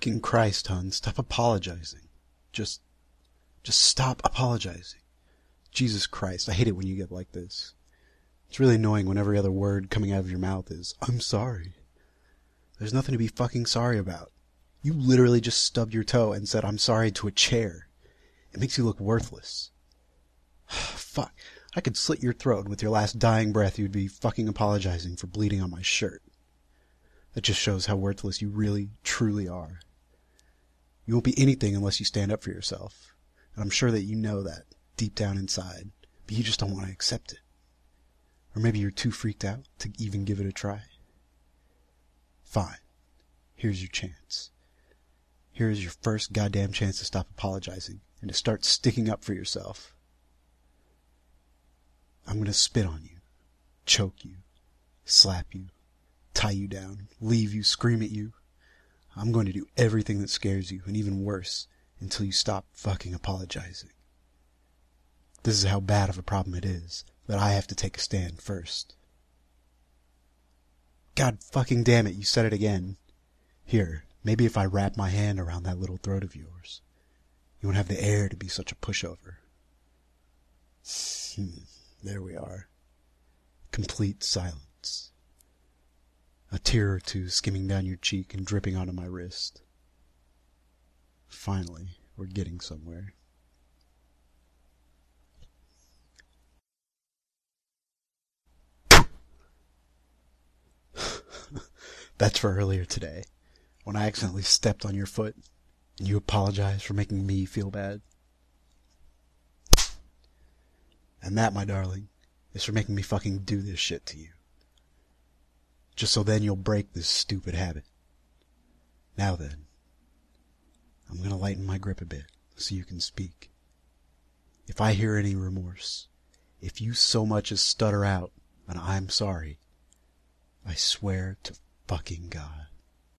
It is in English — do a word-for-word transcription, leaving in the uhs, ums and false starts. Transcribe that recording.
Fucking Christ, hun, stop apologizing. Just, just stop apologizing. Jesus Christ, I hate it when you get like this. It's really annoying when every other word coming out of your mouth is, I'm sorry. There's nothing to be fucking sorry about. You literally just stubbed your toe and said, I'm sorry to a chair. It makes you look worthless. Fuck. I could slit your throat, and with your last dying breath you'd be fucking apologizing for bleeding on my shirt. That just shows how worthless you really, truly are. You won't be anything unless you stand up for yourself. And I'm sure that you know that, deep down inside, but you just don't want to accept it. Or maybe you're too freaked out to even give it a try. Fine. Here's your chance. Here's your first goddamn chance to stop apologizing and to start sticking up for yourself. I'm going to spit on you, choke you, slap you, tie you down, leave you, scream at you. I'm going to do everything that scares you, and even worse, until you stop fucking apologizing. This is how bad of a problem it is that I have to take a stand first. God fucking damn it, you said it again. Here, maybe if I wrap my hand around that little throat of yours, you won't have the air to be such a pushover. Hmm, there we are. Complete silence. A tear or two skimming down your cheek and dripping onto my wrist. Finally, we're getting somewhere. That's for earlier today, when I accidentally stepped on your foot, and you apologized for making me feel bad. And that, my darling, is for making me fucking do this shit to you. Just so then you'll break this stupid habit. Now then, I'm gonna lighten my grip a bit, so you can speak. If I hear any remorse, if you so much as stutter out an I'm sorry, I swear to fucking God,